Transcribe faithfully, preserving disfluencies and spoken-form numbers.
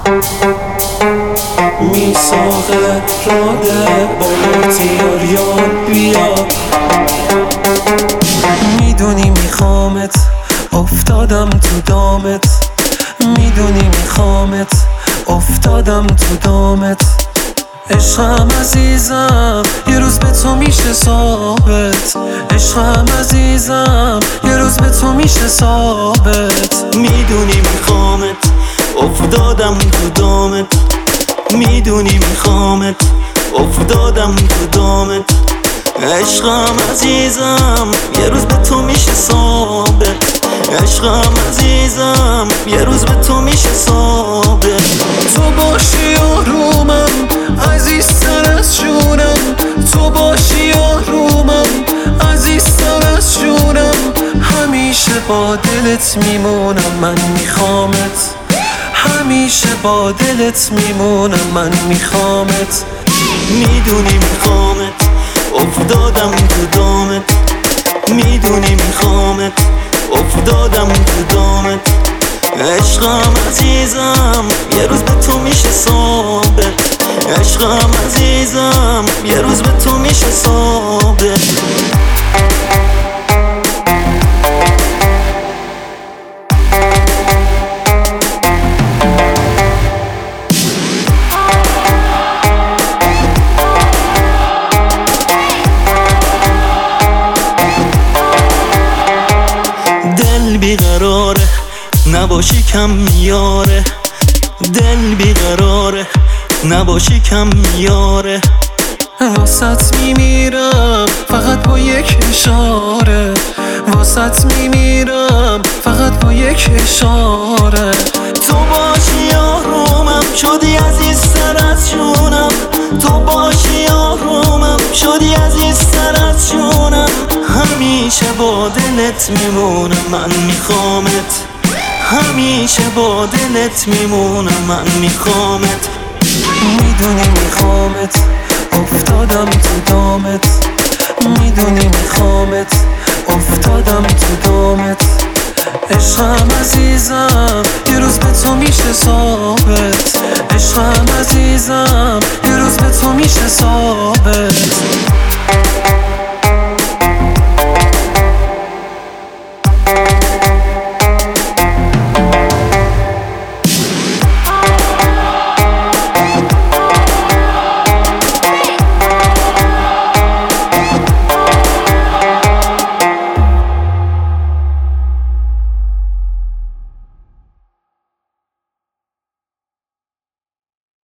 میساقه راده با مرتیاریان بیا. میدونی میخوامت، افتادم تو دامت. میدونی میخوامت، افتادم تو دامت. عشقم عزیزم یه روز به تو میشه ثابت. عشقم عزیزم یه روز به تو میشه ثابت. میدونی میخوامت، افتادم تو دامت. میدونی میخوامت، افتادم تو دامت. عشقم عزیزم یه روز به تو میشه ثابت. عشقم عزیزم یه روز به تو میشه ثابت. تو باشی آرومم عزیزتر از جونم. تو باشی آرومم عزیزتر از جونم. همیشه با دلت میمونم، من میخوامت. همیشه با دلت میمونم، من میخوامت. میدونی میخوامت، افتادم تو دامت. میدونی میخوامت، افتادم تو دامت. عشقم عزیزم یه روز به تو میشه ثابت. عشقم عزیزم یه روز به تو میشه ثابت. دل بیقراره نباشی کم میاره. دل بیقراره نباشی کم میاره. واسط میمیرم فقط با یک اشاره. واسط میمیرم فقط با یک اشاره. تو باشی آرومم شدی عزیزتر از جونم. تو باشی آرومم شدی عزیزتر از جونم. همیشه با دلت میمونم، من میخوامت. همیشه با دلت میمونم، من میخوامت. میدونی میخوامت، افتادم تو دامت. میدونی میخوامت، افتادم تو دامت. عشقم عزیزم یه روز به تو میشه ثابت. عشقم عزیزم یه روز به تو میشه ثابت.